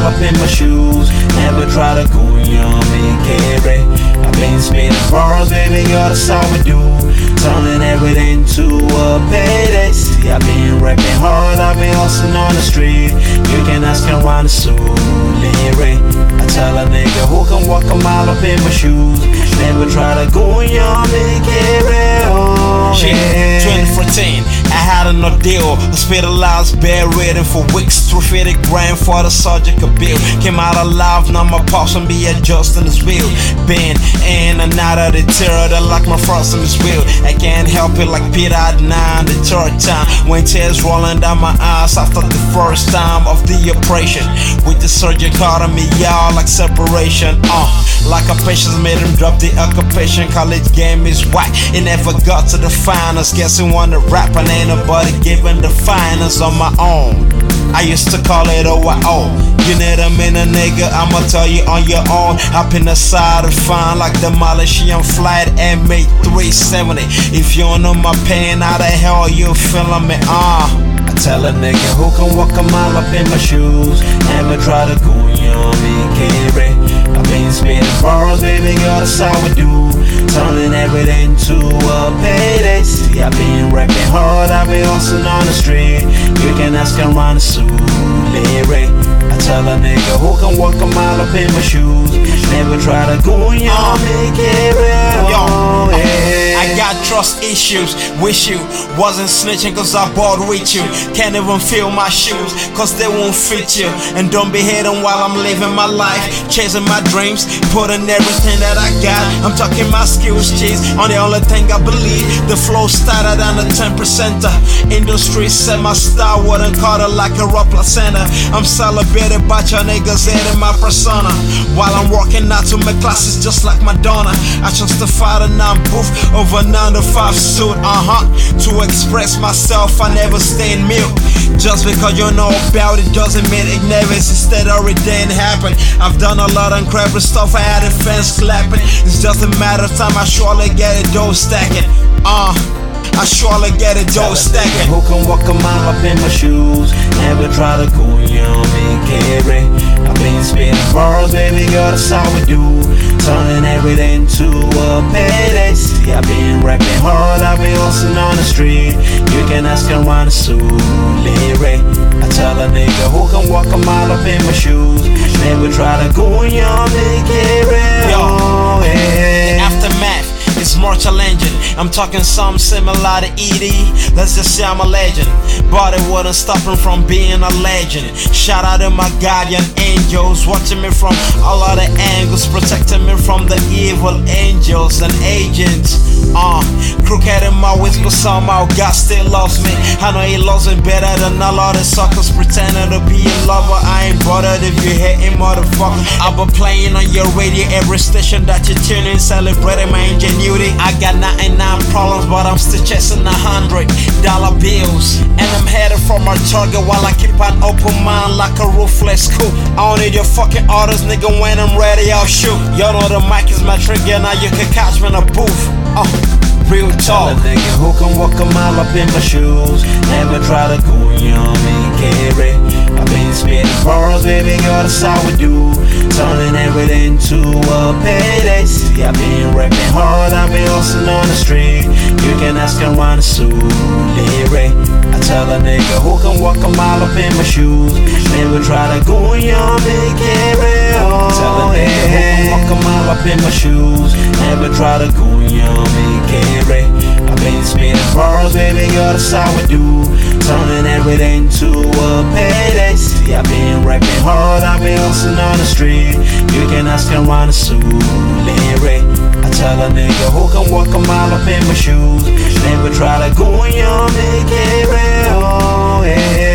mile up in my shoes. Never try to go young and carry. I've been spitting bars, baby, girl, that's how we do. Turning everything to a payday. See, I've been rapping hard, I've been hustling on the street. You can ask around the Suliri. I tell a nigga who can walk a mile up in my shoes. Never try to go young and carry. Oh, yeah. 2014, I had an ordeal. Hospitalized, bedridden for weeks. 350 grand for the surgical bill. Came out alive, now my pops and be adjusting his wheel. Been in and out of the terror that like my frost in his wheel. I can't help it like Peter at 9 the third time. When tears rolling down my eyes after the first time of the operation. With the surgeon calling me y'all like separation. Like a patience made him drop the occupation. College game is whack, it never got to the finals. Guess he wanna rap and ain't nobody giving the finals on my own. I used to call it OYO. You need a minute, nigga, I'ma tell you on your own. Hop in the side of fine like the Malaysian flight MH370. If you don't know my pain, how the hell you feeling me? I tell a nigga who can walk a mile up in my shoes. Never try to go young and carry. I've been spitting bars, baby, girl, that's how we do. Turning everything to a payday. See, I've been rapping hard, I've been hustling on the street. You can ask around the Suliri. I tell a nigga who can walk a mile up in my shoes. Never try to go young and carry. Oh, yeah. I got trust issues, wish you wasn't snitching cause I bought with you. Can't even feel my shoes cause they won't fit you. And don't be hating while I'm living my life, chasing my dreams, putting everything that I got. I'm talking my skills, cheese, on the only thing I believe. The flow started on the 10%. Industry said my style wouldn't cut it like a raw placenta. I'm celebrated by your niggas hating my persona. While I'm working out to my classes just like Madonna. I justify the non-booth over 9 to 5 suit, to express myself, I never stay in mute. Just because you know about it doesn't mean it never existed or it didn't happen. I've done a lot of incredible stuff, I had a fans clapping. It's just a matter of time, I surely get it dough stacking. I surely get it dough stacking. Who can walk a mile up in my shoes? Never try to go young and carry. I've been spitting bars, baby, girl, that's how we do. Turning everything to a payday. See, I've been rapping hard, I've been hustling on the street. You can ask around the Suliri. I tell a nigga who can walk a mile up in my shoes. Never try to go young and carry. Oh, yeah. Aftermath is more challenging. I'm talking something similar to E.D. Let's just say I'm a legend, but it wouldn't stop him from being a legend. Shout out to my guardian angels, watching me from all other angles, protecting me from the evil angels and agents. Crooked in my ways, but somehow God still loves me. I know He loves me better than all other suckers pretending to be a lover. I ain't bothered if you hating motherfucker. I've been playing on your radio every station that you tune in, celebrating my ingenuity. I got 99 problems, but I'm still chasing $100 bills. And I'm headed for my target while I keep an open mind like a ruthless cool. I don't need your fucking orders, nigga, when I'm ready, I'll shoot. Y'all know the mic is my trigger, now you can catch me in a booth. Real talk. Tell a nigga who can walk a mile up in my shoes. Never try to go young and carry. I've been spitting bars, baby, girl, that's how we do. Turning everything to a payday. See, I've been rapping hard, I've been hustling on the street. You can ask around the Suliri. I tell a nigga who can walk a mile up in my shoes. Never try to go young and carry. Tell a nigga who can walk a mile up in my shoes. Never try to go young and carry. I've been spitting bars, baby, girl, that's how we do. Turning everything to a payday. See, I've been rapping hard, I've been hustling on the street. You can ask around the Suliri. I tell a nigga who can walk a mile up in my shoes. Never try to go young and carry. Oh, yeah.